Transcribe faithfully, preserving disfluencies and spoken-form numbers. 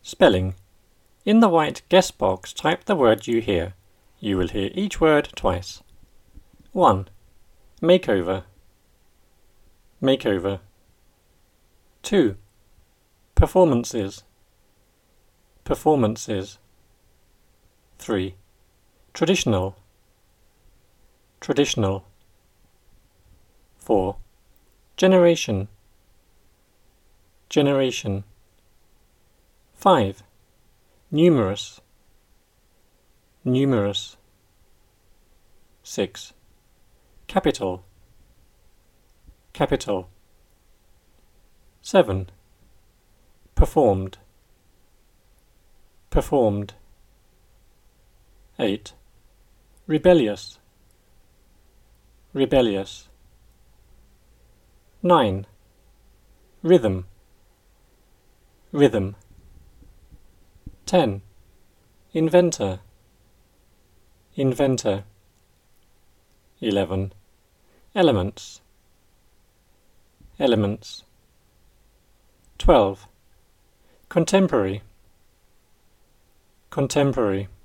Spelling. In the white guess box, type the word you hear. You will hear each word twice. one. Makeover. Makeover. two. Performances. Performances. three. Traditional. Traditional. four. Generation. Generation. five. Numerous. Numerous. six. Capital. Capital. seven. Performed. Performed. eight. Rebellious. Rebellious. nine. Rhythm. Rhythm. ten. Inventor. Inventor. eleven. Elements. Elements. twelve. Contemporary. Contemporary.